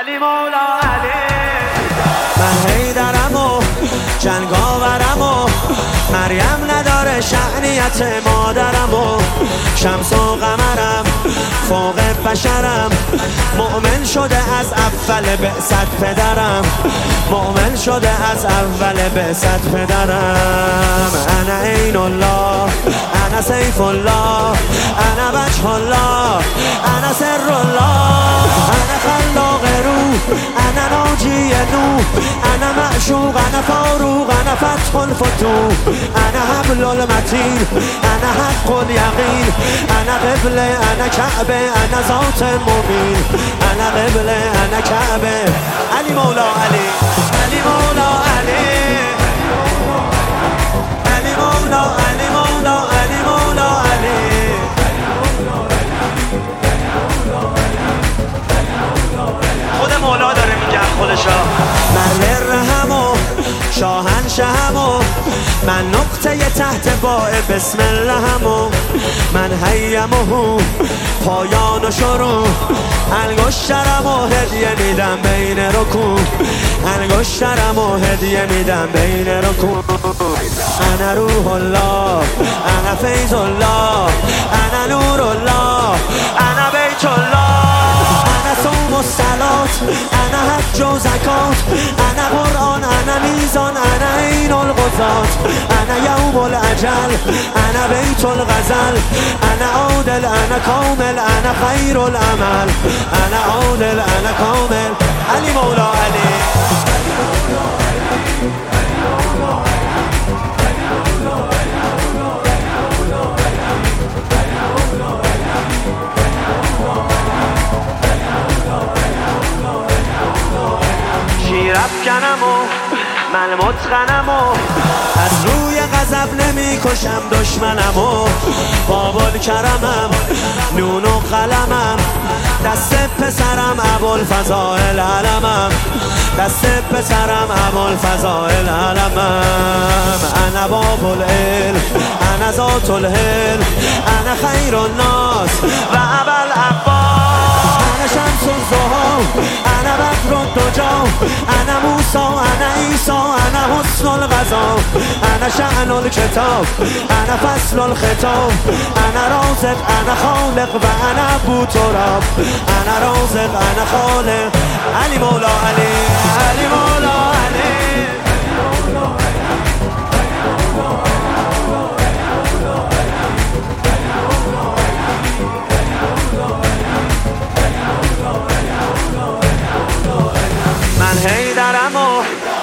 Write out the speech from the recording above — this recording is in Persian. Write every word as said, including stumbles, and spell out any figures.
علی مولا علی. من حیدرم و جنگاورم و مریم نداره شأنیت مادرم و شمس و قمرم فوق بشرم. مؤمن شده از اول بعثت پدرم، مؤمن شده از اول بعثت پدرم. انا عین الله، انا سیف الله، انا وجه الله، انا سر الله، انا خلاق روح، انا ناجی نوح، انا معشوق، انا فاروق، انا فتح الفتوح، انا حبل المتین، انا حق الیقین، انا قبله، انا کعبه، انا ذات مبین، انا قبله، انا کعبه. علی مولا علی، علی مولا علی، علی مولا علی مولا علی مولا علی. خود مولا داره میگه خودشا. من رهم و شاهنشهم و من نقطه تحت باء بسم اللهم و من هیم و پایان و شروع. انگشترم و هدیه میدم بین رکوع، انگشترم و هدیه میدم بین رکوع. انا روح الله، انا فیض الله، انا نور الله، انا بیت الله، انا صوم و صلات، انا حج و زکات، انا قرآن، انا میزان، انا عین القضات، انا یوم الاجل، انا بیت الغزل، انا عادل، انا کامل، انا خیر العمل، انا عادل، انا کامل. علی مولا علی. شیرافکنم و من متقنم و از روی غضب نمی کشم دشمنم و بابل کرمم نون و قلمم. دست پسرم ابوالفضائل علمم، دست پسرم ابوالفضائل علمم. انا باب العلم، انا ذات الحلم، انا خیر الناس و ابا العباس، انا شمس الضحی، انا بدر الدجا، انا موسی، انا عیسی، انا حسن الغذا، انا شأن الکتاب، انا فصل الخطاب، انا رازق، انا خالق و انا ابو تراب، انا رازق، انا خالق. علی مولا علی، علی مولا علی. من حیدرم و